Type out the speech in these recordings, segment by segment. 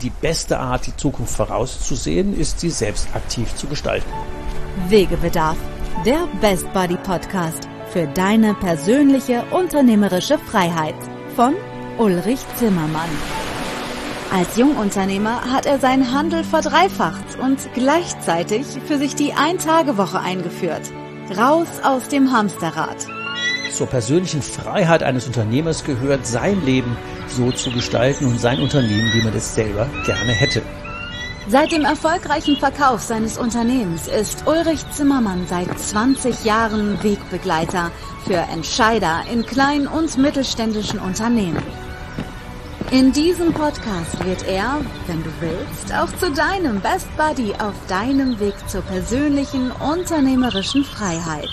Die beste Art, die Zukunft vorauszusehen, ist, sie selbst aktiv zu gestalten. Wegebedarf, der Best Buddy Podcast für deine persönliche unternehmerische Freiheit von Ulrich Zimmermann. Als Jungunternehmer hat er seinen Handel verdreifacht und gleichzeitig für sich die Ein-Tage-Woche eingeführt. Raus aus dem Hamsterrad. Zur persönlichen Freiheit eines Unternehmers gehört, sein Leben so zu gestalten und sein Unternehmen, wie man es selber gerne hätte. Seit dem erfolgreichen Verkauf seines Unternehmens ist Ulrich Zimmermann seit 20 Jahren Wegbegleiter für Entscheider in kleinen und mittelständischen Unternehmen. In diesem Podcast wird er, wenn du willst, auch zu deinem Best Buddy auf deinem Weg zur persönlichen unternehmerischen Freiheit.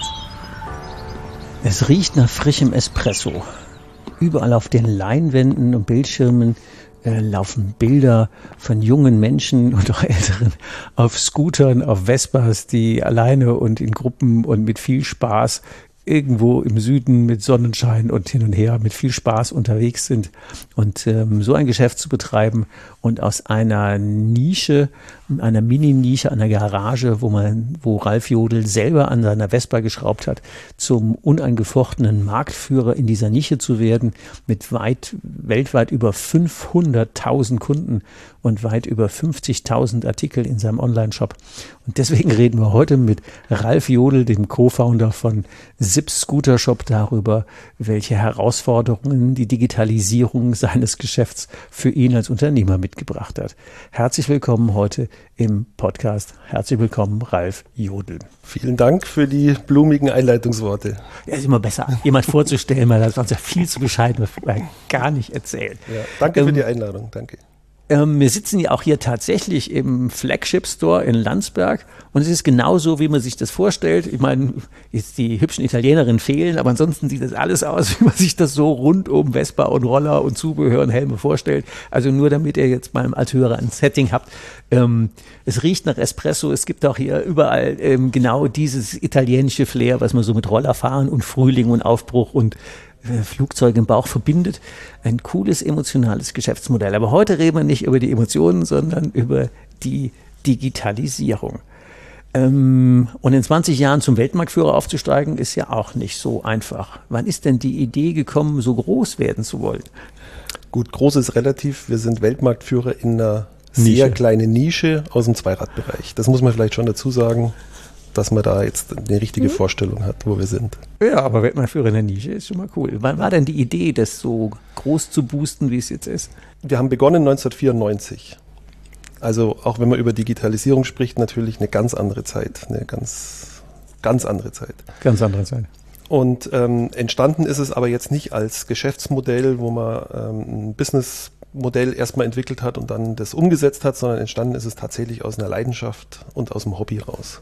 Es riecht nach frischem Espresso. Überall auf den Leinwänden und Bildschirmen laufen Bilder von jungen Menschen und auch Älteren auf Scootern, auf Vespas, die alleine und in Gruppen und mit viel Spaß irgendwo im Süden mit Sonnenschein und hin und her mit viel Spaß unterwegs sind. Und so ein Geschäft zu betreiben und aus einer Nische, einer Mini-Nische, einer Garage, wo Ralf Jodl selber an seiner Vespa geschraubt hat, zum unangefochtenen Marktführer in dieser Nische zu werden, mit weltweit über 500.000 Kunden und weit über 50.000 Artikel in seinem Online-Shop. Und deswegen reden wir heute mit Ralf Jodl, dem Co-Founder von Sips Scooter Shop, darüber, welche Herausforderungen die Digitalisierung seines Geschäfts für ihn als Unternehmer mitgebracht hat. Herzlich willkommen heute im Podcast. Herzlich willkommen, Ralf Jodl. Vielen Dank für die blumigen Einleitungsworte. Ja, ist immer besser, jemand vorzustellen, weil das sonst ja viel zu bescheiden, was wir gar nicht erzählen. Ja, danke für die Einladung, danke. Wir sitzen ja auch hier tatsächlich im Flagship Store in Landsberg und es ist genauso, wie man sich das vorstellt. Ich meine, jetzt die hübschen Italienerinnen fehlen, aber ansonsten sieht das alles aus, wie man sich das so rund um Vespa und Roller und Zubehör und Helme vorstellt. Also nur damit ihr jetzt mal als Hörer ein Setting habt. Es riecht nach Espresso, es gibt auch hier überall genau dieses italienische Flair, was man so mit Rollerfahren und Frühling und Aufbruch und Flugzeug im Bauch verbindet. Ein cooles, emotionales Geschäftsmodell. Aber heute reden wir nicht über die Emotionen, sondern über die Digitalisierung. Und in 20 Jahren zum Weltmarktführer aufzusteigen, ist ja auch nicht so einfach. Wann ist denn die Idee gekommen, so groß werden zu wollen? Gut, groß ist relativ. Wir sind Weltmarktführer in einer sehr kleinen Nische aus dem Zweiradbereich. Das muss man vielleicht schon dazu sagen, dass man da jetzt eine richtige Vorstellung hat, wo wir sind. Ja, aber Weltmarktführer in der Nische ist schon mal cool. Wann war denn die Idee, das so groß zu boosten, wie es jetzt ist? Wir haben begonnen 1994. Also auch wenn man über Digitalisierung spricht, natürlich eine ganz andere Zeit. Eine ganz andere Zeit. Ganz andere Zeit. Und entstanden ist es aber jetzt nicht als Geschäftsmodell, wo man ein Businessmodell erstmal entwickelt hat und dann das umgesetzt hat, sondern entstanden ist es tatsächlich aus einer Leidenschaft und aus dem Hobby raus.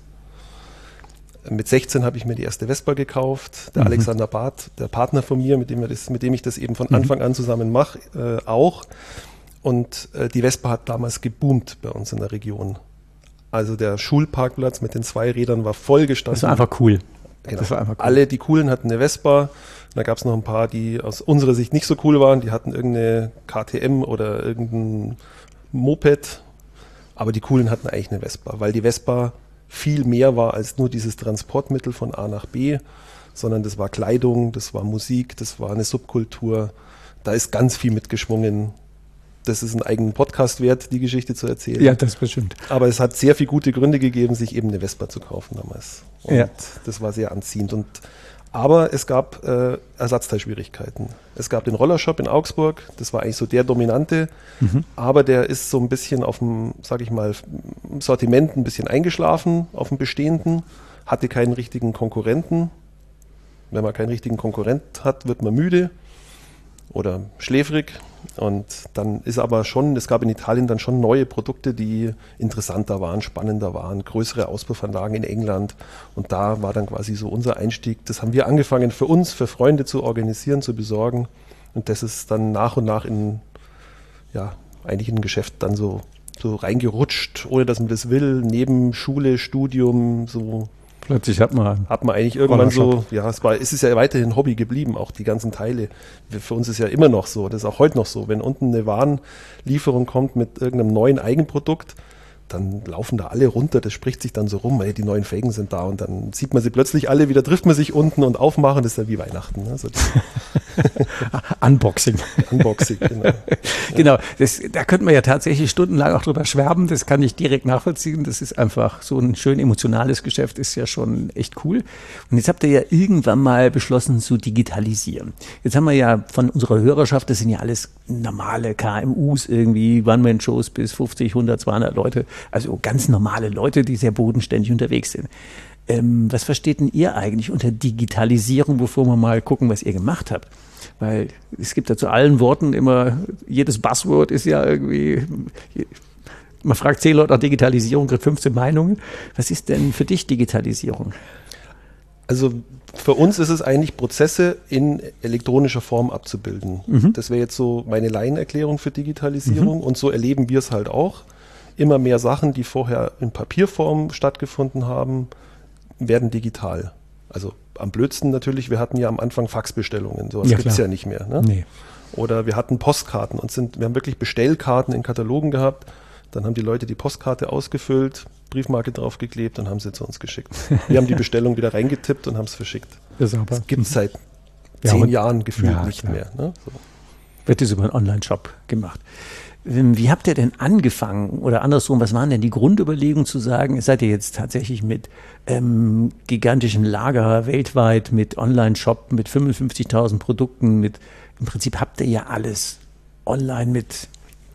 Mit 16 habe ich mir die erste Vespa gekauft. Der Alexander Barth, der Partner von mir, mit dem ich das eben von Anfang an zusammen mache, auch. Und die Vespa hat damals geboomt bei uns in der Region. Also der Schulparkplatz mit den 2 Rädern war vollgestanden. Das war einfach cool. Genau. Das war einfach cool. Alle, die Coolen hatten eine Vespa. Da gab es noch ein paar, die aus unserer Sicht nicht so cool waren. Die hatten irgendeine KTM oder irgendein Moped. Aber die Coolen hatten eigentlich eine Vespa, weil die Vespa viel mehr war als nur dieses Transportmittel von A nach B, sondern das war Kleidung, das war Musik, das war eine Subkultur. Da ist ganz viel mitgeschwungen. Das ist einen eigenen Podcast wert, die Geschichte zu erzählen. Ja, das bestimmt. Aber es hat sehr viele gute Gründe gegeben, sich eben eine Vespa zu kaufen damals. Und das war sehr anziehend. Aber es gab Ersatzteilschwierigkeiten. Es gab den Rollershop in Augsburg, das war eigentlich so der dominante, aber der ist so ein bisschen auf dem, sage ich mal, Sortiment ein bisschen eingeschlafen, auf dem bestehenden, hatte keinen richtigen Konkurrenten. Wenn man keinen richtigen Konkurrent hat, wird man müde oder schläfrig. Und dann ist aber schon, es gab in Italien dann schon neue Produkte, die interessanter waren, spannender waren, größere Auspuffanlagen in England. Und da war dann quasi so unser Einstieg. Das haben wir angefangen für uns, für Freunde zu organisieren, zu besorgen. Und das ist dann nach und nach eigentlich in ein Geschäft dann so reingerutscht, ohne dass man das will, neben Schule, Studium, so Plötzlich hat man eigentlich irgendwann so, ja, es ist ja weiterhin Hobby geblieben, auch die ganzen Teile. Für uns ist ja immer noch so, das ist auch heute noch so, wenn unten eine Warenlieferung kommt mit irgendeinem neuen Eigenprodukt, dann laufen da alle runter, das spricht sich dann so rum, ey, die neuen Felgen sind da und dann sieht man sie plötzlich alle wieder, trifft man sich unten und aufmachen, das ist ja wie Weihnachten. Ne? Also Unboxing. Unboxing, genau. Genau, da könnte man ja tatsächlich stundenlang auch drüber schwärmen, das kann ich direkt nachvollziehen, das ist einfach so ein schön emotionales Geschäft, ist ja schon echt cool. Und jetzt habt ihr ja irgendwann mal beschlossen zu digitalisieren. Jetzt haben wir ja von unserer Hörerschaft, das sind ja alles normale KMUs irgendwie, One-Man-Shows bis 50, 100, 200 Leute, also ganz normale Leute, die sehr bodenständig unterwegs sind. Was versteht denn ihr eigentlich unter Digitalisierung, bevor wir mal gucken, was ihr gemacht habt? Weil es gibt ja zu allen Worten immer, jedes Buzzword ist ja irgendwie, man fragt 10 Leute nach Digitalisierung, kriegt 15 Meinungen. Was ist denn für dich Digitalisierung? Also für uns ist es eigentlich, Prozesse in elektronischer Form abzubilden. Das wäre jetzt so meine Laienerklärung für Digitalisierung und so erleben wir es halt auch. Immer mehr Sachen, die vorher in Papierform stattgefunden haben, werden digital. Also am blödsten natürlich, wir hatten ja am Anfang Faxbestellungen, sowas gibt es ja nicht mehr. Ne? Nee. Oder wir hatten Postkarten und wir haben wirklich Bestellkarten in Katalogen gehabt. Dann haben die Leute die Postkarte ausgefüllt, Briefmarke draufgeklebt und haben sie zu uns geschickt. Wir haben die Bestellung wieder reingetippt und haben es verschickt. Das gibt es seit 10 Jahren gefühlt nicht mehr. Ne? So. Wird das über einen Online-Shop gemacht. Wie habt ihr denn angefangen oder andersrum, was waren denn die Grundüberlegungen zu sagen, seid ihr jetzt tatsächlich mit gigantischem Lager weltweit, mit Online-Shop, mit 55.000 Produkten, im Prinzip habt ihr ja alles online mit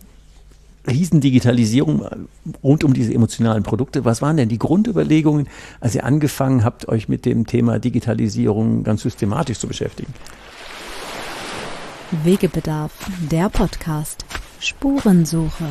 Riesendigitalisierung rund um diese emotionalen Produkte. Was waren denn die Grundüberlegungen, als ihr angefangen habt, euch mit dem Thema Digitalisierung ganz systematisch zu beschäftigen? Wegebedarf, der Podcast. Spurensuche.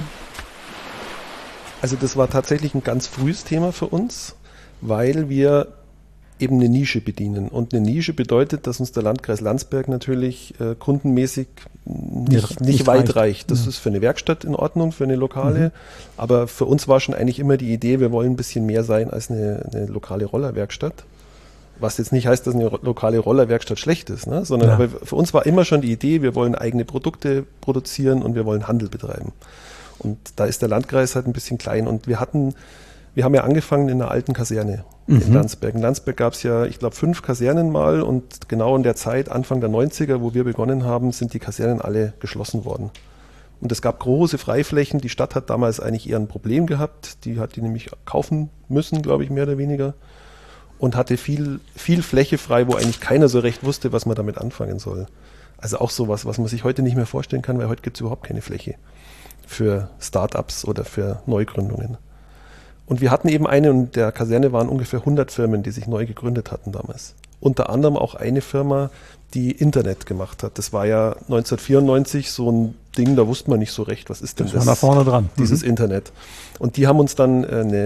Also das war tatsächlich ein ganz frühes Thema für uns, weil wir eben eine Nische bedienen. Und eine Nische bedeutet, dass uns der Landkreis Landsberg natürlich kundenmäßig nicht weit reicht. Das ist für eine Werkstatt in Ordnung, für eine lokale. Aber für uns war schon eigentlich immer die Idee, wir wollen ein bisschen mehr sein als eine lokale Rollerwerkstatt. Was jetzt nicht heißt, dass eine lokale Rollerwerkstatt schlecht ist, ne? Sondern aber für uns war immer schon die Idee, wir wollen eigene Produkte produzieren und wir wollen Handel betreiben. Und da ist der Landkreis halt ein bisschen klein. Und wir haben ja angefangen in einer alten Kaserne in Landsberg. In Landsberg gab es ja, ich glaube, 5 Kasernen mal und genau in der Zeit, Anfang der 90er, wo wir begonnen haben, sind die Kasernen alle geschlossen worden. Und es gab große Freiflächen. Die Stadt hat damals eigentlich eher ein Problem gehabt. Die hat die nämlich kaufen müssen, glaube ich, mehr oder weniger. Und hatte viel Fläche frei, wo eigentlich keiner so recht wusste, was man damit anfangen soll. Also auch sowas, was man sich heute nicht mehr vorstellen kann, weil heute gibt es überhaupt keine Fläche für Start-ups oder für Neugründungen. Und wir hatten eben in der Kaserne waren ungefähr 100 Firmen, die sich neu gegründet hatten damals. Unter anderem auch eine Firma, die Internet gemacht hat. Das war ja 1994 so ein Ding, da wusste man nicht so recht, was ist denn das? Das war da vorne dran. Dieses Internet. Und die haben uns dann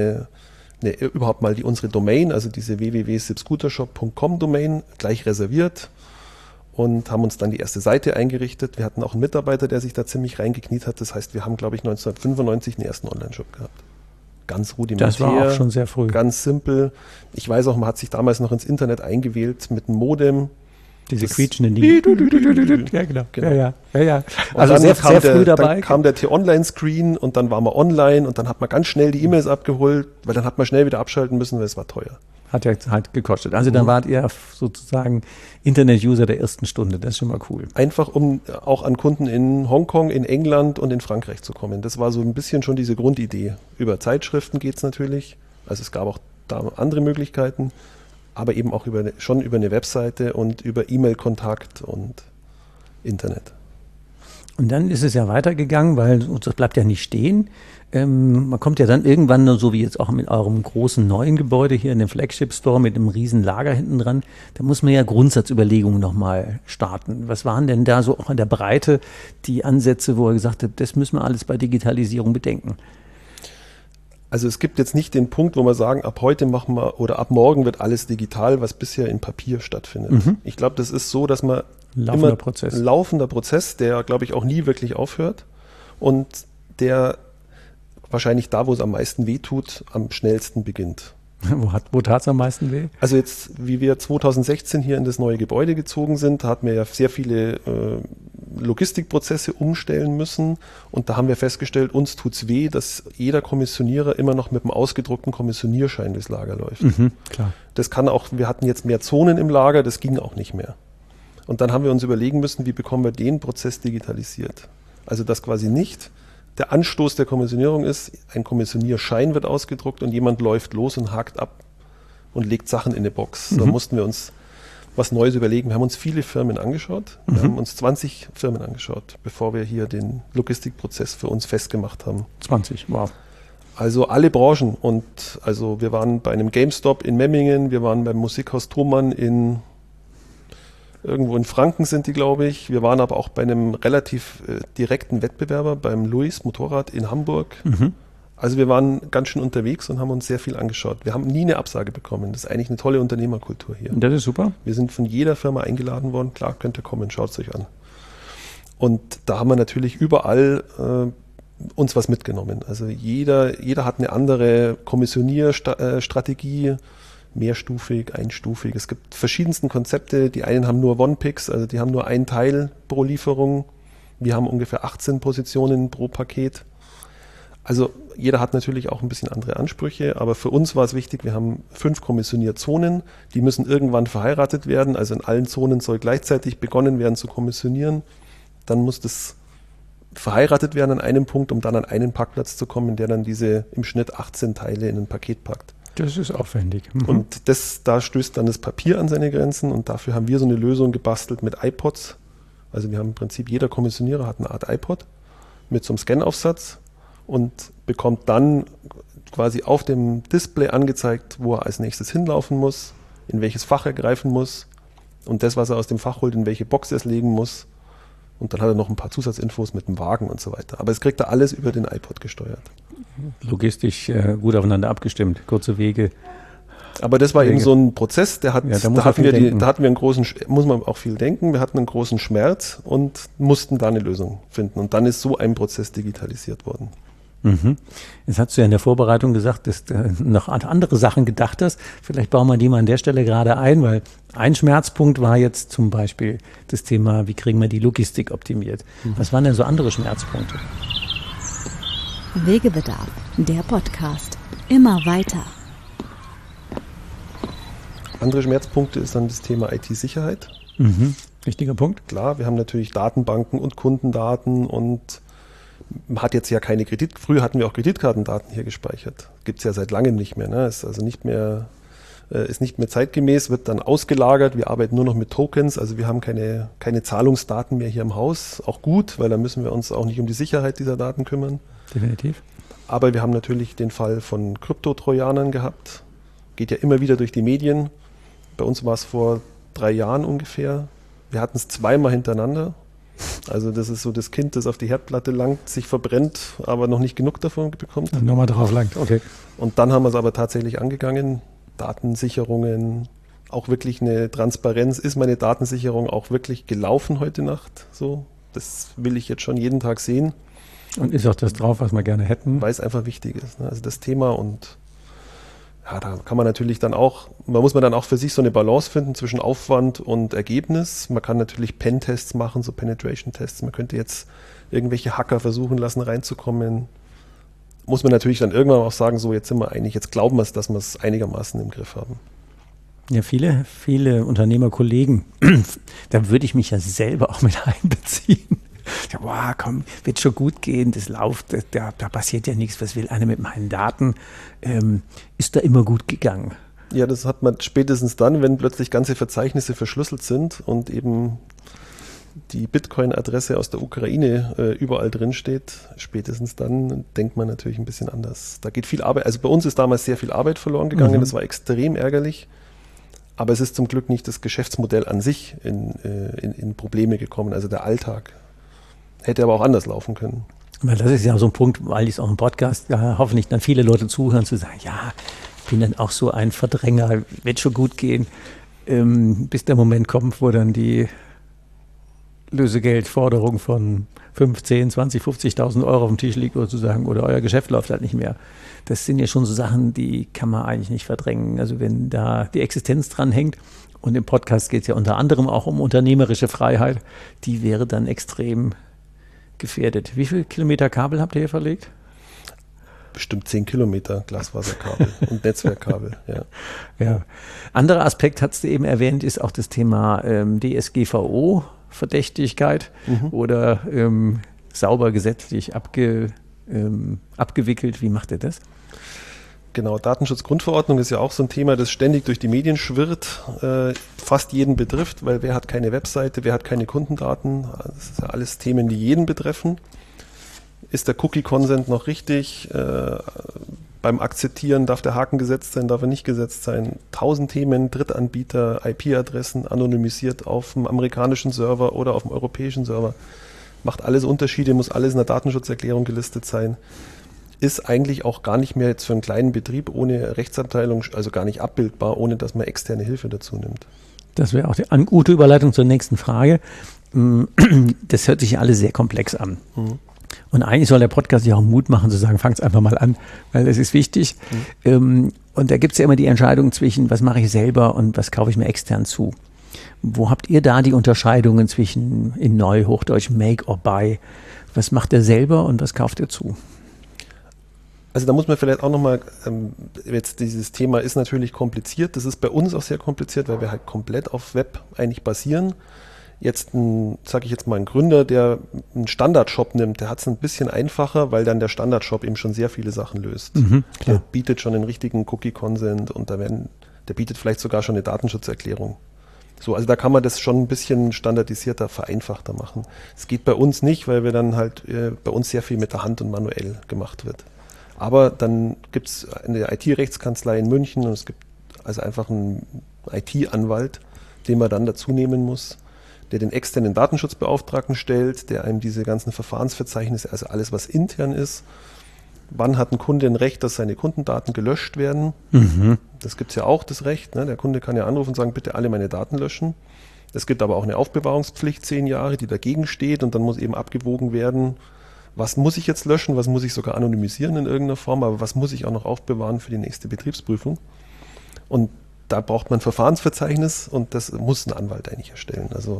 überhaupt mal unsere Domain, also diese www.sipscootershop.com Domain, gleich reserviert und haben uns dann die erste Seite eingerichtet. Wir hatten auch einen Mitarbeiter, der sich da ziemlich reingekniet hat. Das heißt, wir haben, glaube ich, 1995 den ersten Online-Shop gehabt. Ganz rudimentär. Das war auch schon sehr früh. Ganz simpel. Ich weiß auch, man hat sich damals noch ins Internet eingewählt mit einem Modem. Diese quietschenden Dinge. Ja, genau. Ja. Also sehr früh dabei. Dann kam der T-Online-Screen und dann waren wir online und dann hat man ganz schnell die E-Mails abgeholt, weil dann hat man schnell wieder abschalten müssen, weil es war teuer. Hat ja halt gekostet. Also dann wart ihr sozusagen Internet-User der ersten Stunde. Das ist schon mal cool. Einfach, um auch an Kunden in Hongkong, in England und in Frankreich zu kommen. Das war so ein bisschen schon diese Grundidee. Über Zeitschriften geht es natürlich. Also es gab auch da andere Möglichkeiten. Aber eben auch schon über eine Webseite und über E-Mail-Kontakt und Internet. Und dann ist es ja weitergegangen, weil das bleibt ja nicht stehen. Man kommt ja dann irgendwann, so wie jetzt auch mit eurem großen neuen Gebäude hier in dem Flagship Store mit einem riesen Lager hinten dran, da muss man ja Grundsatzüberlegungen nochmal starten. Was waren denn da so auch in der Breite die Ansätze, wo ihr gesagt habt, das müssen wir alles bei Digitalisierung bedenken? Also es gibt jetzt nicht den Punkt, wo wir sagen, ab heute machen wir oder ab morgen wird alles digital, was bisher in Papier stattfindet. Ich glaube, das ist so, dass man laufender Prozess, der, glaube ich, auch nie wirklich aufhört und der wahrscheinlich da, wo es am meisten wehtut, am schnellsten beginnt. Wo tat es am meisten weh? Also jetzt, wie wir 2016 hier in das neue Gebäude gezogen sind, da hatten wir ja sehr viele Logistikprozesse umstellen müssen und da haben wir festgestellt, uns tut's weh, dass jeder Kommissionierer immer noch mit einem ausgedruckten Kommissionierschein durchs Lager läuft. Klar. Das kann auch, wir hatten jetzt mehr Zonen im Lager, das ging auch nicht mehr. Und dann haben wir uns überlegen müssen, wie bekommen wir den Prozess digitalisiert. Also dass quasi nicht der Anstoß der Kommissionierung ist, ein Kommissionierschein wird ausgedruckt und jemand läuft los und hakt ab und legt Sachen in eine Box. Da mussten wir uns was Neues überlegen. Wir haben uns viele Firmen angeschaut. Wir haben uns 20 Firmen angeschaut, bevor wir hier den Logistikprozess für uns festgemacht haben. 20, wow. Also alle Branchen. Und also wir waren bei einem GameStop in Memmingen, wir waren beim Musikhaus Thomann irgendwo in Franken sind die, glaube ich. Wir waren aber auch bei einem relativ direkten Wettbewerber, beim Louis Motorrad in Hamburg. Also wir waren ganz schön unterwegs und haben uns sehr viel angeschaut. Wir haben nie eine Absage bekommen. Das ist eigentlich eine tolle Unternehmerkultur hier. Das ist super. Wir sind von jeder Firma eingeladen worden. Klar, könnt ihr kommen, schaut es euch an. Und da haben wir natürlich überall uns was mitgenommen. Also jeder hat eine andere Kommissionierstrategie, mehrstufig, einstufig. Es gibt verschiedensten Konzepte. Die einen haben nur One-Picks, also die haben nur ein Teil pro Lieferung. Wir haben ungefähr 18 Positionen pro Paket. Also jeder hat natürlich auch ein bisschen andere Ansprüche, aber für uns war es wichtig, wir haben 5 Kommissionierzonen, die müssen irgendwann verheiratet werden. Also in allen Zonen soll gleichzeitig begonnen werden zu kommissionieren. Dann muss das verheiratet werden an einem Punkt, um dann an einen Parkplatz zu kommen, der dann diese im Schnitt 18 Teile in ein Paket packt. Das ist aufwendig. Und da stößt dann das Papier an seine Grenzen und dafür haben wir so eine Lösung gebastelt mit iPods. Also wir haben im Prinzip, jeder Kommissionierer hat eine Art iPod mit so einem Scanaufsatz und bekommt dann quasi auf dem Display angezeigt, wo er als nächstes hinlaufen muss, in welches Fach er greifen muss und das, was er aus dem Fach holt, in welche Box er es legen muss. Und dann hat er noch ein paar Zusatzinfos mit dem Wagen und so weiter. Aber es kriegt er alles über den iPod gesteuert. Logistisch gut aufeinander abgestimmt, kurze Wege. Aber das war eben so ein Prozess, da hatten wir einen großen, muss man auch viel denken, wir hatten einen großen Schmerz und mussten da eine Lösung finden. Und dann ist so ein Prozess digitalisiert worden. Jetzt hast du ja in der Vorbereitung gesagt, dass du noch an andere Sachen gedacht hast. Vielleicht bauen wir die mal an der Stelle gerade ein, weil ein Schmerzpunkt war jetzt zum Beispiel das Thema, wie kriegen wir die Logistik optimiert. Was waren denn so andere Schmerzpunkte? Wegebedarf, der Podcast. Immer weiter. Andere Schmerzpunkte ist dann das Thema IT-Sicherheit. Wichtiger Punkt. Klar, wir haben natürlich Datenbanken und Kundendaten und man hat jetzt ja keine früher hatten wir auch Kreditkartendaten hier gespeichert. Gibt es ja seit langem nicht mehr. Ne? Ist also nicht mehr zeitgemäß, wird dann ausgelagert. Wir arbeiten nur noch mit Tokens, also wir haben keine Zahlungsdaten mehr hier im Haus. Auch gut, weil da müssen wir uns auch nicht um die Sicherheit dieser Daten kümmern. Definitiv. Aber wir haben natürlich den Fall von Kryptotrojanern gehabt. Geht ja immer wieder durch die Medien. Bei uns war es vor 3 Jahren ungefähr. Wir hatten es 2-mal hintereinander. Also das ist so das Kind, das auf die Herdplatte langt, sich verbrennt, aber noch nicht genug davon bekommt. Und nochmal drauf langt, okay. Und dann haben wir es aber tatsächlich angegangen. Datensicherungen, auch wirklich eine Transparenz. Ist meine Datensicherung auch wirklich gelaufen heute Nacht? So, das will ich jetzt schon jeden Tag sehen. Und ist auch das drauf, was wir gerne hätten? Weil es einfach wichtig ist. Ne? Also das Thema und ja, da kann man natürlich dann auch, muss man dann auch für sich so eine Balance finden zwischen Aufwand und Ergebnis. Man kann natürlich Pen-Tests machen, so Penetration-Tests. Man könnte jetzt irgendwelche Hacker versuchen lassen, reinzukommen. Muss man natürlich dann irgendwann auch sagen, so jetzt sind wir einig, jetzt glauben wir es, dass wir es einigermaßen im Griff haben. Ja, viele Unternehmerkollegen, da würde ich mich ja selber auch mit einbeziehen. Ja, wow, komm, wird schon gut gehen, das läuft, da passiert ja nichts, was will einer mit meinen Daten, ist da immer gut gegangen. Ja, das hat man spätestens dann, wenn plötzlich ganze Verzeichnisse verschlüsselt sind und eben die Bitcoin-Adresse aus der Ukraine überall drin steht, spätestens dann denkt man natürlich ein bisschen anders. Da geht viel Arbeit, also bei uns ist damals sehr viel Arbeit verloren gegangen, das war extrem ärgerlich. Aber es ist zum Glück nicht das Geschäftsmodell an sich in Probleme gekommen, also der Alltag. Hätte aber auch anders laufen können. Weil das ist ja so ein Punkt, weil es auch im Podcast hoffentlich dann viele Leute zuhören, zu sagen, ja, ich bin dann auch so ein Verdränger, wird schon gut gehen, bis der Moment kommt, wo dann die Lösegeldforderung von 5, 10, 20, 50.000 Euro auf dem Tisch liegt oder zu sagen, oder euer Geschäft läuft halt nicht mehr. Das sind ja schon so Sachen, die kann man eigentlich nicht verdrängen. Also wenn da die Existenz dran hängt, und im Podcast geht es ja unter anderem auch um unternehmerische Freiheit, die wäre dann extrem gefährdet. Wie viele Kilometer Kabel habt ihr hier verlegt? Bestimmt 10 Kilometer Glasfaserkabel und Netzwerkkabel, ja. Ja. Anderer Aspekt, hast du eben erwähnt, ist auch das Thema DSGVO-Verdächtigkeit oder sauber gesetzlich abgewickelt. Wie macht ihr das? Genau, Datenschutzgrundverordnung ist ja auch so ein Thema, das ständig durch die Medien schwirrt, fast jeden betrifft, weil wer hat keine Webseite, wer hat keine Kundendaten, das sind ja alles Themen, die jeden betreffen. Ist der Cookie-Consent noch richtig? Beim Akzeptieren darf der Haken gesetzt sein, darf er nicht gesetzt sein? 1000 Themen, Drittanbieter, IP-Adressen anonymisiert auf dem amerikanischen Server oder auf dem europäischen Server. Macht alles Unterschiede, muss alles in der Datenschutzerklärung gelistet sein. Ist eigentlich auch gar nicht mehr jetzt für einen kleinen Betrieb ohne Rechtsabteilung, also gar nicht abbildbar, ohne dass man externe Hilfe dazu nimmt. Das wäre auch eine gute Überleitung zur nächsten Frage. Das hört sich ja alles sehr komplex an. Und eigentlich soll der Podcast ja auch Mut machen, zu sagen, fang's einfach mal an, weil es ist wichtig. Und da gibt es ja immer die Entscheidung zwischen, was mache ich selber und was kaufe ich mir extern zu. Wo habt ihr da die Unterscheidungen zwischen, in Neuhochdeutsch, Make or Buy? Was macht ihr selber und was kauft ihr zu? Also da muss man vielleicht auch nochmal, jetzt dieses Thema ist natürlich kompliziert, das ist bei uns auch sehr kompliziert, weil wir halt komplett auf Web eigentlich basieren. Jetzt sage ich jetzt mal, ein Gründer, der einen Standardshop nimmt, der hat es ein bisschen einfacher, weil dann der Standardshop eben schon sehr viele Sachen löst. Der bietet schon den richtigen Cookie-Consent und der bietet vielleicht sogar schon eine Datenschutzerklärung. So, also da kann man das schon ein bisschen standardisierter, vereinfachter machen. Es geht bei uns nicht, weil wir dann halt bei uns sehr viel mit der Hand und manuell gemacht wird. Aber dann gibt es eine IT-Rechtskanzlei in München und es gibt also einfach einen IT-Anwalt, den man dann dazu nehmen muss, der den externen Datenschutzbeauftragten stellt, der einem diese ganzen Verfahrensverzeichnisse, also alles, was intern ist, wann hat ein Kunde ein Recht, dass seine Kundendaten gelöscht werden. Das gibt es ja auch, das Recht. Ne? Der Kunde kann ja anrufen und sagen, bitte alle meine Daten löschen. Es gibt aber auch eine Aufbewahrungspflicht, 10 Jahre, die dagegen steht und dann muss eben abgewogen werden, was muss ich jetzt löschen, was muss ich sogar anonymisieren in irgendeiner Form, aber was muss ich auch noch aufbewahren für die nächste Betriebsprüfung. Und da braucht man ein Verfahrensverzeichnis und das muss ein Anwalt eigentlich erstellen. Also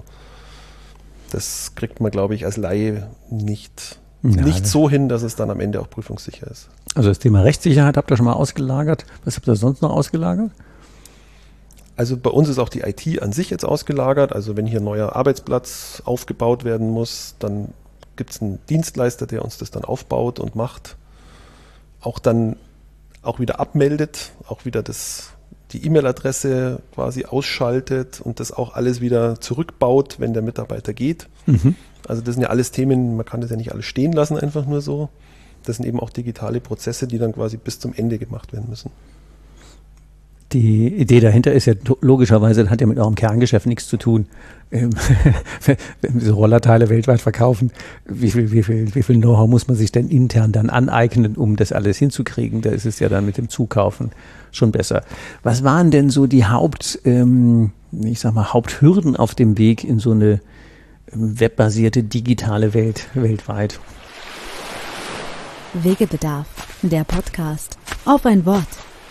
das kriegt man, glaube ich, als Laie nicht so hin, dass es dann am Ende auch prüfungssicher ist. Also das Thema Rechtssicherheit habt ihr schon mal ausgelagert. Was habt ihr sonst noch ausgelagert? Also bei uns ist auch die IT an sich jetzt ausgelagert. Also wenn hier ein neuer Arbeitsplatz aufgebaut werden muss, dann gibt es einen Dienstleister, der uns das dann aufbaut und macht. Auch dann auch wieder abmeldet, auch wieder die E-Mail-Adresse quasi ausschaltet und das auch alles wieder zurückbaut, wenn der Mitarbeiter geht. Also das sind ja alles Themen, man kann das ja nicht alles stehen lassen, einfach nur so. Das sind eben auch digitale Prozesse, die dann quasi bis zum Ende gemacht werden müssen. Die Idee dahinter ist ja logischerweise, das hat ja mit eurem Kerngeschäft nichts zu tun. Wenn wir so Rollerteile weltweit verkaufen, wie viel Know-how muss man sich denn intern dann aneignen, um das alles hinzukriegen? Da ist es ja dann mit dem Zukaufen schon besser. Was waren denn so die Haupthürden auf dem Weg in so eine webbasierte digitale Welt weltweit? Wegebedarf, der Podcast. Auf ein Wort.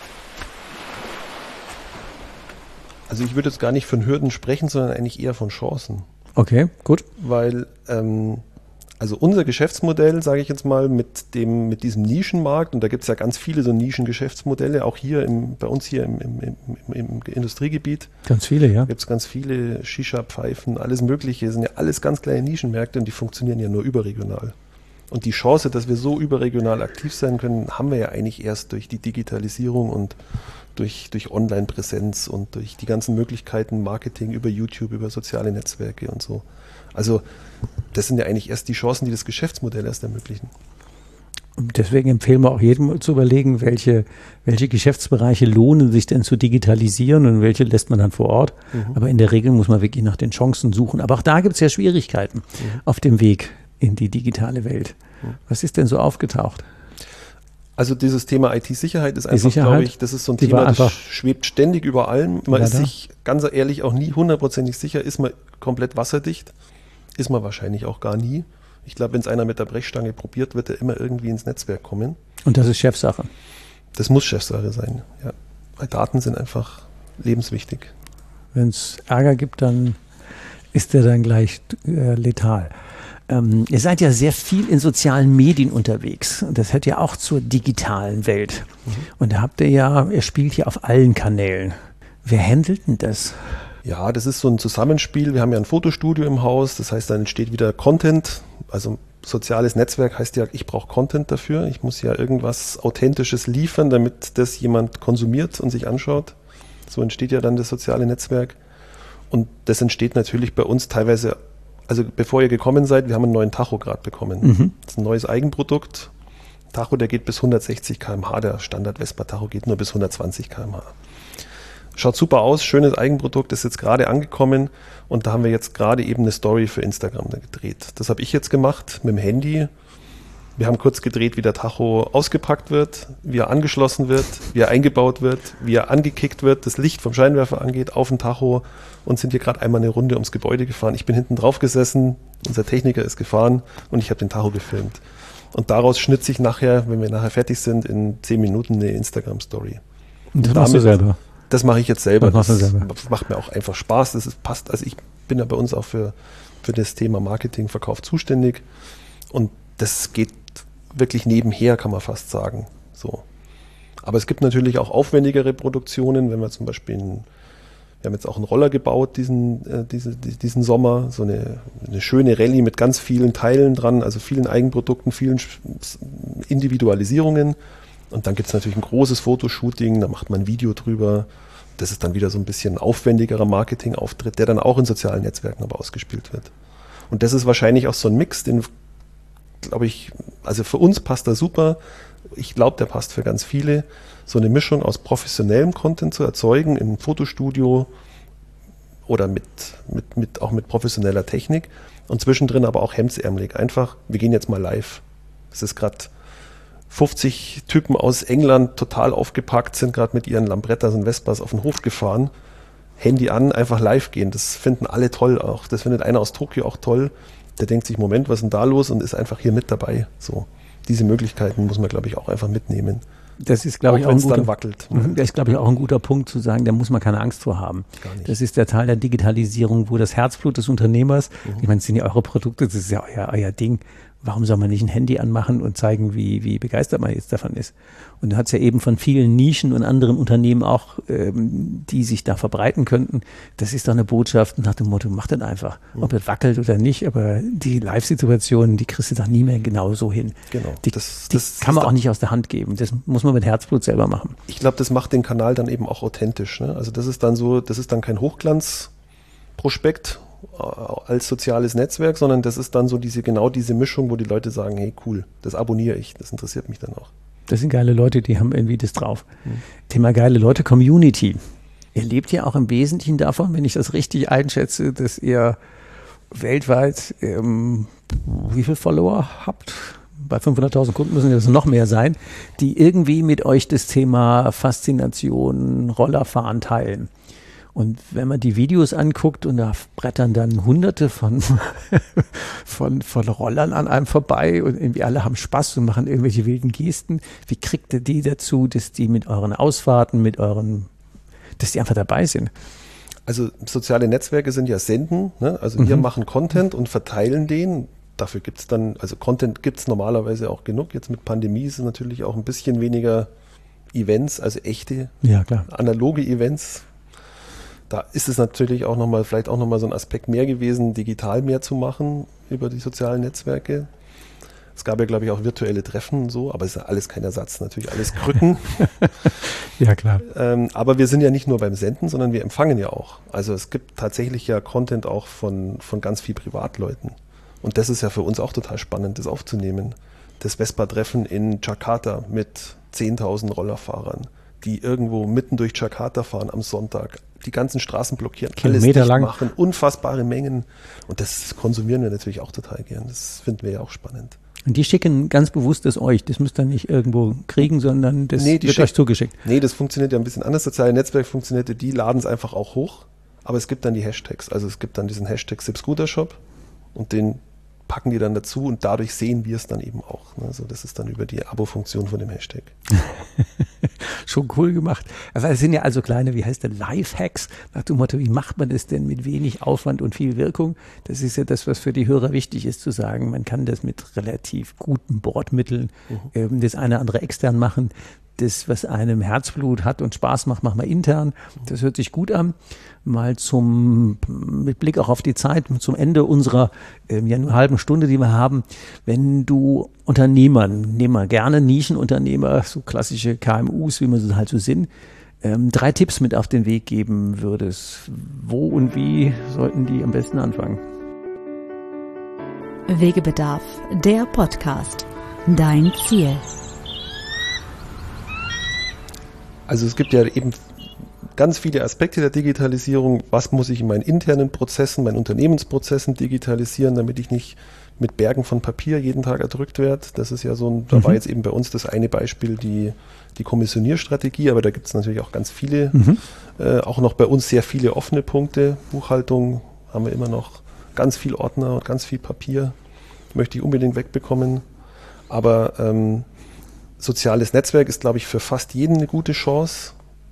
Also ich würde jetzt gar nicht von Hürden sprechen, sondern eigentlich eher von Chancen. Okay, gut. Weil also unser Geschäftsmodell, sage ich jetzt mal, mit diesem Nischenmarkt, und da gibt es ja ganz viele so Nischengeschäftsmodelle, auch hier bei uns hier im Industriegebiet. Ganz viele, ja. Gibt es ganz viele Shisha-Pfeifen, alles Mögliche, sind ja alles ganz kleine Nischenmärkte und die funktionieren ja nur überregional. Und die Chance, dass wir so überregional aktiv sein können, haben wir ja eigentlich erst durch die Digitalisierung und durch Online-Präsenz und durch die ganzen Möglichkeiten, Marketing über YouTube, über soziale Netzwerke und so. Also das sind ja eigentlich erst die Chancen, die das Geschäftsmodell erst ermöglichen. Und deswegen empfehlen wir auch jedem zu überlegen, welche Geschäftsbereiche lohnen sich denn zu digitalisieren und welche lässt man dann vor Ort. Aber in der Regel muss man wirklich nach den Chancen suchen. Aber auch da gibt es ja Schwierigkeiten auf dem Weg in die digitale Welt. Was ist denn so aufgetaucht? Also dieses Thema IT-Sicherheit ist einfach, glaube ich, das ist so ein Thema, das schwebt ständig über allem. Man ist sich ganz ehrlich auch nie hundertprozentig sicher, ist man komplett wasserdicht? Ist man wahrscheinlich auch gar nie. Ich glaube, wenn es einer mit der Brechstange probiert, wird er immer irgendwie ins Netzwerk kommen. Und das ist Chefsache? Das muss Chefsache sein, ja. Weil Daten sind einfach lebenswichtig. Wenn es Ärger gibt, dann ist der dann gleich letal. Ihr seid ja sehr viel in sozialen Medien unterwegs und das hört ja auch zur digitalen Welt. Und da habt ihr spielt hier auf allen Kanälen. Wer handelt denn das? Ja, das ist so ein Zusammenspiel. Wir haben ja ein Fotostudio im Haus, das heißt, dann entsteht wieder Content. Also soziales Netzwerk heißt ja, ich brauche Content dafür. Ich muss ja irgendwas Authentisches liefern, damit das jemand konsumiert und sich anschaut. So entsteht ja dann das soziale Netzwerk. Und das entsteht natürlich bei uns teilweise, also bevor ihr gekommen seid, wir haben einen neuen Tacho gerade bekommen. Das ist ein neues Eigenprodukt. Tacho, der geht bis 160 km/h, der Standard-Vespa-Tacho geht nur bis 120 km/h. Schaut super aus, schönes Eigenprodukt, ist jetzt gerade angekommen und da haben wir jetzt gerade eben eine Story für Instagram gedreht. Das habe ich jetzt gemacht mit dem Handy. Wir haben kurz gedreht, wie der Tacho ausgepackt wird, wie er angeschlossen wird, wie er eingebaut wird, wie er angekickt wird, das Licht vom Scheinwerfer angeht auf den Tacho und sind hier gerade einmal eine Runde ums Gebäude gefahren. Ich bin hinten drauf gesessen, unser Techniker ist gefahren und ich habe den Tacho gefilmt. Und daraus schnitze ich nachher, wenn wir nachher fertig sind, in 10 Minuten eine Instagram-Story. Und das machst du selber? Das mache ich jetzt selber. Das macht mir auch einfach Spaß. Das passt. Also ich bin ja bei uns auch für das Thema Marketing, Verkauf zuständig und das geht wirklich nebenher, kann man fast sagen. So. Aber es gibt natürlich auch aufwendigere Produktionen, wenn wir zum Beispiel, wir haben jetzt auch einen Roller gebaut diesen Sommer, so eine schöne Rallye mit ganz vielen Teilen dran, also vielen Eigenprodukten, vielen Individualisierungen. Und dann gibt es natürlich ein großes Fotoshooting, da macht man ein Video drüber. Das ist dann wieder so ein bisschen aufwendigerer Marketingauftritt, der dann auch in sozialen Netzwerken aber ausgespielt wird. Und das ist wahrscheinlich auch so ein Mix, den glaube ich, also für uns passt er super. Ich glaube, der passt für ganz viele. So eine Mischung aus professionellem Content zu erzeugen im Fotostudio oder auch mit professioneller Technik und zwischendrin aber auch hemdsärmelig. Einfach, wir gehen jetzt mal live. Es ist gerade 50 Typen aus England total aufgepackt, sind gerade mit ihren Lambrettas und Vespas auf den Hof gefahren. Handy an, einfach live gehen. Das finden alle toll auch. Das findet einer aus Tokio auch toll. Der denkt sich, Moment, was ist denn da los? Und ist einfach hier mit dabei. So, diese Möglichkeiten muss man, glaube ich, auch einfach mitnehmen. Das ist, glaube ich, auch ein guter Punkt zu sagen, da muss man keine Angst vor haben. Gar nicht. Das ist der Teil der Digitalisierung, wo das Herzblut des Unternehmers, ich meine, es sind ja eure Produkte, das ist ja euer Ding. Warum soll man nicht ein Handy anmachen und zeigen, wie begeistert man jetzt davon ist? Und du hast ja eben von vielen Nischen und anderen Unternehmen auch, die sich da verbreiten könnten. Das ist doch eine Botschaft nach dem Motto, mach das einfach. Ob das wackelt oder nicht, aber die Live-Situationen, die kriegst du doch nie mehr genau so hin. Genau. Die kann man auch nicht aus der Hand geben. Das muss man mit Herzblut selber machen. Ich glaube, das macht den Kanal dann eben auch authentisch. Ne? Also das ist dann kein Hochglanzprospekt als soziales Netzwerk, sondern das ist dann so diese Mischung, wo die Leute sagen, hey cool, das abonniere ich, das interessiert mich dann auch. Das sind geile Leute, die haben irgendwie das drauf. Thema geile Leute, Community. Ihr lebt ja auch im Wesentlichen davon, wenn ich das richtig einschätze, dass ihr weltweit wie viele Follower habt? Bei 500.000 Kunden müssen das noch mehr sein, die irgendwie mit euch das Thema Faszination, Rollerfahren teilen. Und wenn man die Videos anguckt und da brettern dann Hunderte von Rollern an einem vorbei und irgendwie alle haben Spaß und machen irgendwelche wilden Gesten. Wie kriegt ihr die dazu, dass die mit euren Ausfahrten, dass die einfach dabei sind? Also soziale Netzwerke sind ja Senden, ne? Also wir machen Content und verteilen den. Dafür gibt es dann, also Content gibt es normalerweise auch genug. Jetzt mit Pandemie ist es natürlich auch ein bisschen weniger Events, also echte, analoge Events. Da ist es natürlich auch vielleicht auch nochmal so ein Aspekt mehr gewesen, digital mehr zu machen über die sozialen Netzwerke. Es gab ja, glaube ich, auch virtuelle Treffen und so, aber es ist ja alles kein Ersatz, natürlich alles Krücken. Ja, klar. Aber wir sind ja nicht nur beim Senden, sondern wir empfangen ja auch. Also es gibt tatsächlich ja Content auch von ganz viel Privatleuten. Und das ist ja für uns auch total spannend, das aufzunehmen. Das Vespa-Treffen in Jakarta mit 10.000 Rollerfahrern, die irgendwo mitten durch Jakarta fahren am Sonntag, die ganzen Straßen blockieren, alles dicht machen, unfassbare Mengen. Und das konsumieren wir natürlich auch total gern. Das finden wir ja auch spannend. Und die schicken ganz bewusst das euch. Das müsst ihr nicht irgendwo kriegen, sondern das wird euch zugeschickt. Nee, das funktioniert ja ein bisschen anders. Soziale Netzwerk funktioniert, die laden es einfach auch hoch. Aber es gibt dann die Hashtags. Also es gibt dann diesen Hashtag SipScooterShop und den packen die dann dazu und dadurch sehen wir es dann eben auch. Ne? Also das ist dann über die Abo-Funktion von dem Hashtag. Schon cool gemacht. Also es sind ja also kleine, wie heißt der, Lifehacks, nach dem Motto, wie macht man das denn mit wenig Aufwand und viel Wirkung? Das ist ja das, was für die Hörer wichtig ist, zu sagen, man kann das mit relativ guten Bordmitteln, das eine oder andere extern machen. Das, was einem Herzblut hat und Spaß macht, machen wir intern. Das hört sich gut an. Mal mit Blick auch auf die Zeit, zum Ende unserer nur halben Stunde, die wir haben. Wenn du Unternehmern, nehmen wir gerne Nischenunternehmer, so klassische KMUs, wie wir sie halt so sind, 3 Tipps mit auf den Weg geben würdest, wo und wie sollten die am besten anfangen? Wegebedarf, der Podcast. Dein Ziel. Also es gibt ja eben ganz viele Aspekte der Digitalisierung. Was muss ich in meinen internen Prozessen, meinen Unternehmensprozessen digitalisieren, damit ich nicht mit Bergen von Papier jeden Tag erdrückt werde? Das ist ja so da war jetzt eben bei uns das eine Beispiel, die Kommissionierstrategie, aber da gibt es natürlich auch ganz viele, auch noch bei uns sehr viele offene Punkte. Buchhaltung haben wir immer noch ganz viel Ordner und ganz viel Papier. Möchte ich unbedingt wegbekommen. Aber soziales Netzwerk ist, glaube ich, für fast jeden eine gute Chance,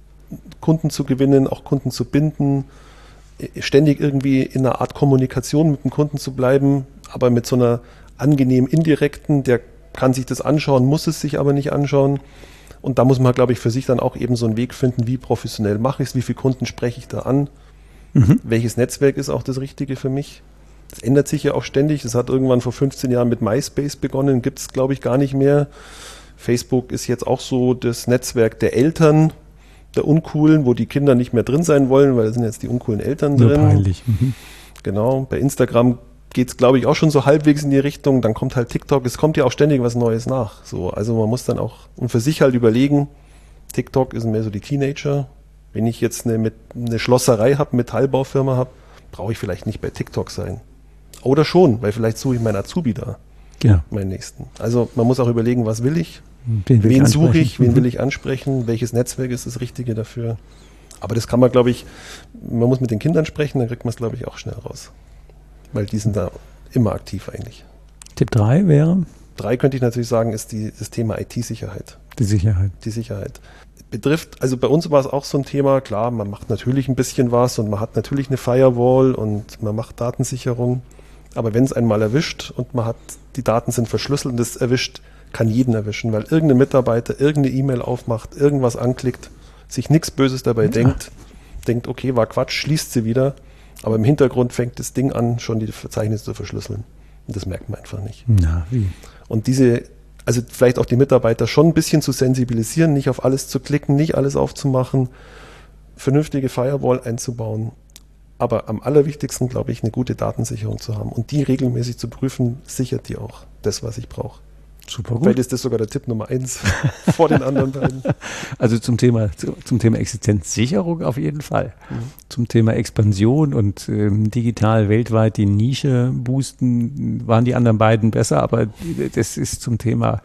Kunden zu gewinnen, auch Kunden zu binden, ständig irgendwie in einer Art Kommunikation mit dem Kunden zu bleiben, aber mit so einer angenehm indirekten, der kann sich das anschauen, muss es sich aber nicht anschauen. Und da muss man, glaube ich, für sich dann auch eben so einen Weg finden, wie professionell mache ich es, wie viele Kunden spreche ich da an, welches Netzwerk ist auch das Richtige für mich. Das ändert sich ja auch ständig. Das hat irgendwann vor 15 Jahren mit MySpace begonnen, gibt es, glaube ich, gar nicht mehr. Facebook ist jetzt auch so das Netzwerk der Eltern, der Uncoolen, wo die Kinder nicht mehr drin sein wollen, weil da sind jetzt die uncoolen Eltern drin. Nur peinlich. Genau, bei Instagram geht es, glaube ich, auch schon so halbwegs in die Richtung. Dann kommt halt TikTok, es kommt ja auch ständig was Neues nach. So, also man muss dann auch für sich halt überlegen, TikTok ist mehr so die Teenager. Wenn ich jetzt eine Schlosserei habe, Metallbaufirma habe, brauche ich vielleicht nicht bei TikTok sein. Oder schon, weil vielleicht suche ich meinen Azubi da. Genau. Meinen nächsten. Also man muss auch überlegen, was will ich? Wen suche ich? Wen will ich ansprechen? Welches Netzwerk ist das Richtige dafür? Aber das kann man, glaube ich, man muss mit den Kindern sprechen, dann kriegt man es, glaube ich, auch schnell raus. Weil die sind da immer aktiv eigentlich. Tipp 3 wäre? 3 könnte ich natürlich sagen, ist das Thema IT-Sicherheit. Die Sicherheit. Die Sicherheit. Betrifft, also bei uns war es auch so ein Thema, klar, man macht natürlich ein bisschen was und man hat natürlich eine Firewall und man macht Datensicherung. Aber wenn es einmal erwischt und die Daten sind verschlüsselt und das erwischt, kann jeden erwischen, weil irgendein Mitarbeiter irgendeine E-Mail aufmacht, irgendwas anklickt, sich nichts Böses dabei denkt, okay, war Quatsch, schließt sie wieder, aber im Hintergrund fängt das Ding an, schon die Verzeichnisse zu verschlüsseln. Und das merkt man einfach nicht. Na, wie? Und also vielleicht auch die Mitarbeiter schon ein bisschen zu sensibilisieren, nicht auf alles zu klicken, nicht alles aufzumachen, vernünftige Firewall einzubauen. Aber am allerwichtigsten, glaube ich, eine gute Datensicherung zu haben. Und die regelmäßig zu prüfen, sichert die auch das, was ich brauche. Super gut. Vielleicht ist das sogar der Tipp Nummer 1 vor den anderen beiden. Also zum Thema Existenzsicherung auf jeden Fall. Zum Thema Expansion und digital weltweit die Nische boosten, waren die anderen beiden besser, aber das ist zum Thema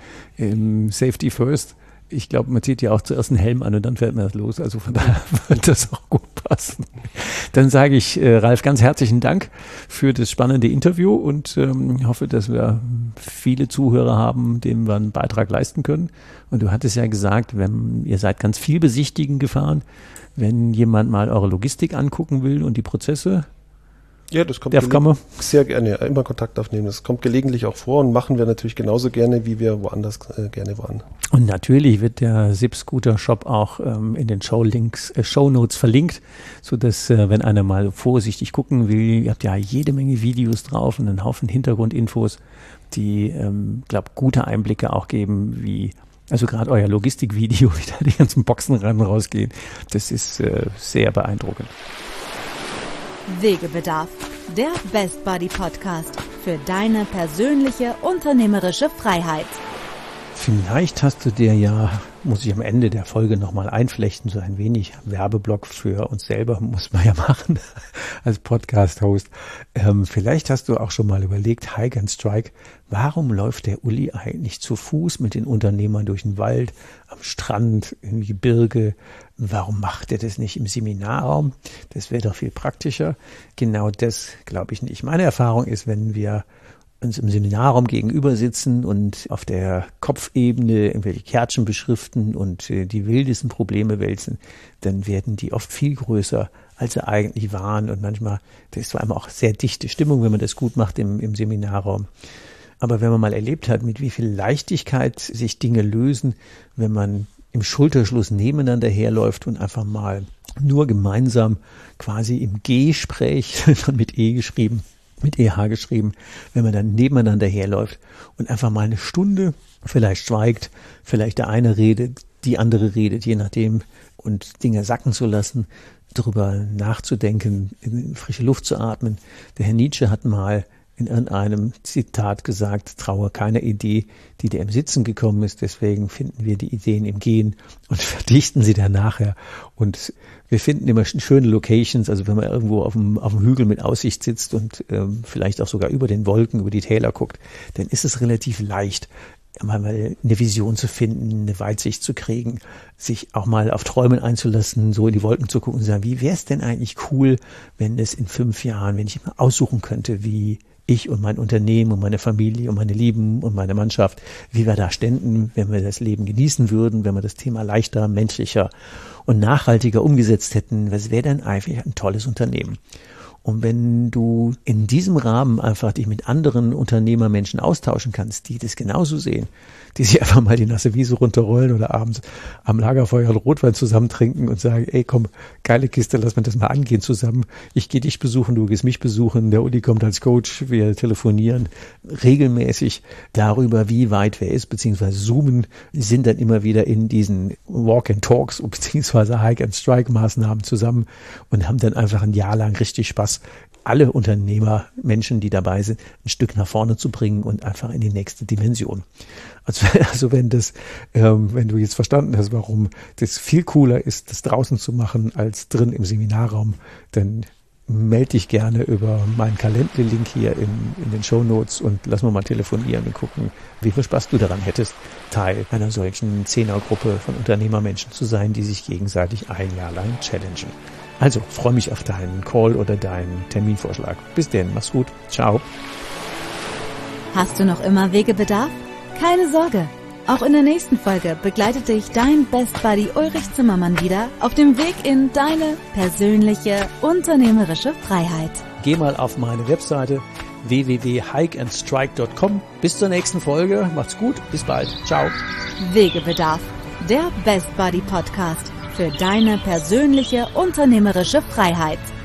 Safety First. Ich glaube, man zieht ja auch zuerst einen Helm an und dann fährt man das los. Also von daher wird das auch gut passen. Dann sage ich, Ralf, ganz herzlichen Dank für das spannende Interview und hoffe, dass wir viele Zuhörer haben, denen wir einen Beitrag leisten können. Und du hattest ja gesagt, ihr seid ganz viel besichtigen gefahren. Wenn jemand mal eure Logistik angucken will und die Prozesse, ja, das kommt sehr gerne, immer Kontakt aufnehmen. Das kommt gelegentlich auch vor und machen wir natürlich genauso gerne, wie wir woanders gerne waren. Und natürlich wird der SIP-Scooter-Shop auch in den Shownotes verlinkt, sodass, wenn einer mal vorsichtig gucken will, ihr habt ja jede Menge Videos drauf und einen Haufen Hintergrundinfos, die, glaube gute Einblicke auch geben, also gerade euer Logistikvideo, wie da die ganzen Boxen rausgehen, das ist sehr beeindruckend. Wegebedarf, der Best Buddy Podcast für deine persönliche unternehmerische Freiheit. Vielleicht hast du dir ja, muss ich am Ende der Folge nochmal einflechten, so ein wenig Werbeblock für uns selber, muss man ja machen als Podcast-Host. Vielleicht hast du auch schon mal überlegt, Hike and Strike, warum läuft der Uli eigentlich zu Fuß mit den Unternehmern durch den Wald, am Strand, im Gebirge? Warum macht er das nicht im Seminarraum? Das wäre doch viel praktischer. Genau das glaube ich nicht. Meine Erfahrung ist, wenn wir uns im Seminarraum gegenüber sitzen und auf der Kopfebene irgendwelche Kärtchen beschriften und die wildesten Probleme wälzen, dann werden die oft viel größer, als sie eigentlich waren. Und manchmal, das ist zwar immer auch sehr dichte Stimmung, wenn man das gut macht im Seminarraum. Aber wenn man mal erlebt hat, mit wie viel Leichtigkeit sich Dinge lösen, wenn man im Schulterschluss nebeneinander herläuft und einfach mal nur gemeinsam quasi im Gespräch, mit E geschrieben, mit EH geschrieben, wenn man dann nebeneinander herläuft und einfach mal eine Stunde vielleicht schweigt, vielleicht der eine redet, die andere redet, je nachdem, und Dinge sacken zu lassen, darüber nachzudenken, in frische Luft zu atmen. Der Herr Nietzsche hat mal in irgendeinem Zitat gesagt, traue keiner Idee, die dir im Sitzen gekommen ist. Deswegen finden wir die Ideen im Gehen und verdichten sie dann nachher. Und wir finden immer schöne Locations, also wenn man irgendwo auf dem Hügel mit Aussicht sitzt und vielleicht auch sogar über den Wolken, über die Täler guckt, dann ist es relativ leicht, mal eine Vision zu finden, eine Weitsicht zu kriegen, sich auch mal auf Träumen einzulassen, so in die Wolken zu gucken und sagen, wie wäre es denn eigentlich cool, wenn es in 5 Jahren, wenn ich mal aussuchen könnte, wie ich und mein Unternehmen und meine Familie und meine Lieben und meine Mannschaft, wie wir da ständen, wenn wir das Leben genießen würden, wenn wir das Thema leichter, menschlicher und nachhaltiger umgesetzt hätten. Was wäre denn eigentlich ein tolles Unternehmen? Und wenn du in diesem Rahmen einfach dich mit anderen Unternehmermenschen austauschen kannst, die das genauso sehen, die sich einfach mal die nasse Wiese runterrollen oder abends am Lagerfeuer Rotwein zusammen trinken und sagen, ey komm, geile Kiste, lass mir das mal angehen zusammen. Ich gehe dich besuchen, du gehst mich besuchen, der Uli kommt als Coach, wir telefonieren regelmäßig darüber, wie weit wer ist, beziehungsweise zoomen, sind dann immer wieder in diesen Walk-and-Talks beziehungsweise Hike-and-Strike-Maßnahmen zusammen und haben dann einfach ein Jahr lang richtig Spaß, alle Unternehmer, Menschen, die dabei sind, ein Stück nach vorne zu bringen und einfach in die nächste Dimension. Also wenn du jetzt verstanden hast, warum das viel cooler ist, das draußen zu machen als drin im Seminarraum, dann melde dich gerne über meinen Calendly-Link hier in den Shownotes und lass mal telefonieren und gucken, wie viel Spaß du daran hättest, Teil einer solchen 10er-Gruppe von Unternehmermenschen zu sein, die sich gegenseitig ein Jahr lang challengen. Also, freue mich auf deinen Call oder deinen Terminvorschlag. Bis denn, mach's gut. Ciao. Hast du noch immer Wegebedarf? Keine Sorge. Auch in der nächsten Folge begleitet dich dein Best Buddy Ulrich Zimmermann wieder auf dem Weg in deine persönliche unternehmerische Freiheit. Geh mal auf meine Webseite www.hikeandstrike.com. Bis zur nächsten Folge. Macht's gut. Bis bald. Ciao. Wegebedarf. Der Best Buddy Podcast für deine persönliche unternehmerische Freiheit.